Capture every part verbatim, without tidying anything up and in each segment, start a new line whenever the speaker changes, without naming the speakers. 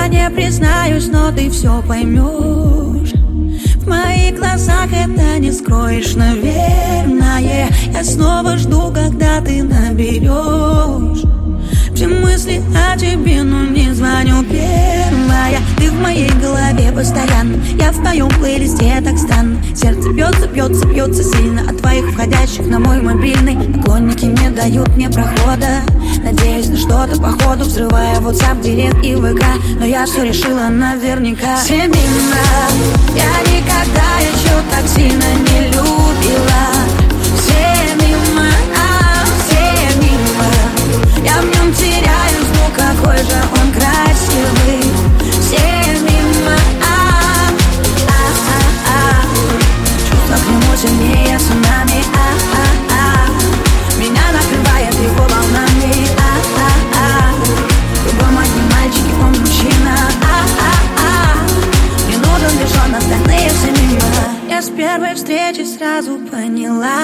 не признаюсь, но ты все поймешь. В моих глазах это не скроешь, наверное. Я снова жду, когда ты наберешь. Все мысли о тебе, но не звоню первая. Ты в моей голове постоянно, я в твоем плейлисте, так странно. Сердце бьется, бьется, бьется сильно от твоих входящих на мой мобильный. Поклонники не дают мне прохода. Надеюсь на что-то по ходу, взрывая WhatsApp, Директ и ВК. Но я все решила наверняка. Все мимо, я никогда еще так сильно не любила. Все мимо, а, все мимо. Я в нем теряюсь, ну какой же он красивый. Все мимо, а, а, а, а. Чувства к нему сильнее цунами, а, а, а. Меня накрывает его волнами, а, а, а. Любой мой не мальчик, и он мужчина, а, а, а. Не нужен лишь он, остальные все мимо. Я с первой встречи сразу поняла,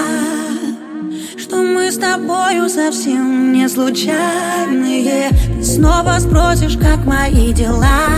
что мы с тобою совсем не случайные. Ты снова спросишь, как мои дела,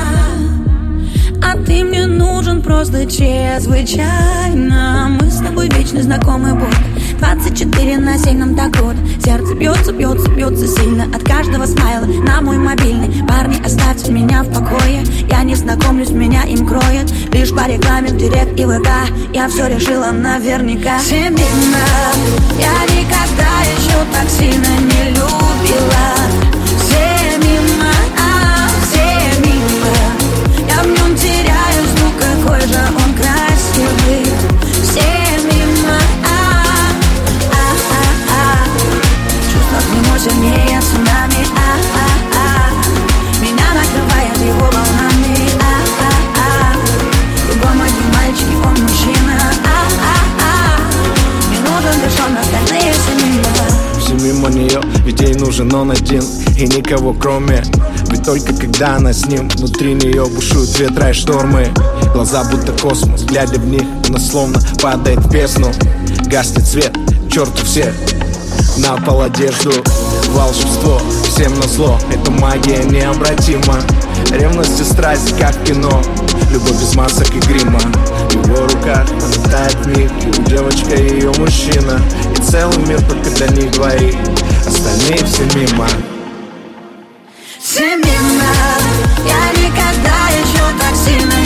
а ты мне нужен просто чрезвычайно. Мы с тобой вечно знакомы будут двадцать четыре на семь, нам так круто. Сердце бьется, бьется, бьется сильно от каждого смайла на мой мобильный. Парни, оставьте меня в покое, я не знакомлюсь, меня им кроет лишь по рекламе в Директ и ВК. Я все решила наверняка. Все мимо, я никогда еще так сильно не любила. Все мимо, а, все мимо. Я в нем теряюсь, ну какой же он красивый. Все мимо, а, а, а, а. Чувства к нему сильнее цунами, а, а, а. Меня накрывает его волнами, а, а, а. Любой мой не мальчик, и он мужчина, а, а, а. Не нужен лишь он, остальные все мимо.
Все мимо нее, ведь ей нужен он один и никого кроме. Ведь только когда она с ним, внутри нее бушуют ветра и штормы. Глаза будто космос, глядя в них, она словно падает в бездну. Гаснет свет, черту всех, на пол одежду. Волшебство, всем назло, эта магия необратима. Ревность и страсть, как кино, любовь без масок и грима. В его руках она тает в них, его девочка и ее мужчина. И целый мир только для них двоих, остальные все мимо.
Все мимо, я никогда еще так сильно